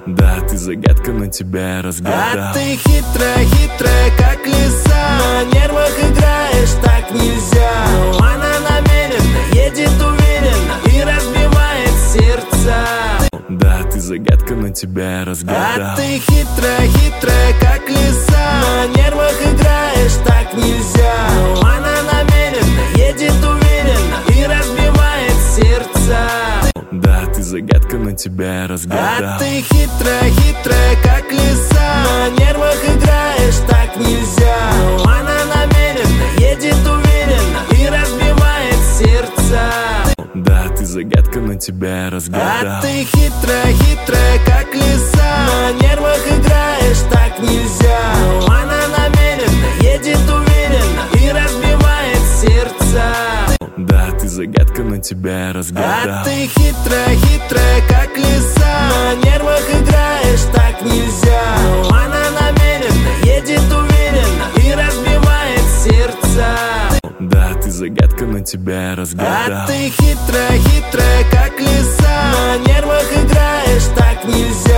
Да, ты загадка, но тебя я разгадал. А ты хитрая, хитрая, как лиса. На нервах играешь, так нельзя. Но она намеренно едет уверенно и разбивает сердца. Да, ты загадка, но тебя я разгадал. А ты хитрая, хитрая, как лиса. На нервах играешь, так нельзя. Но она намеренно едет уверенно и разбивает сердца. Да, ты загадка, но тебя я разгадал. А ты хитрая, хитрая, как лиса. На нервах играешь, так нельзя. Но она намеренно едет уверенно и разбивает сердца. Да, ты загадка, но тебя я разгадал. А ты хитрая, хитрая, как лиса. На нервах играешь, так нельзя. Но она намеренно едет уверенно и разбивает сердца. Да, ты загадка, но тебя я разгадал. А ты хитрая, хитрая, как лиса. На нервах играешь, так нельзя. Но она намеренно едет уверенно и разбивает сердца. Да, ты загадка, но тебя я разгадал. А ты хитрая, хитрая, как лиса. На нервах играешь, так нельзя.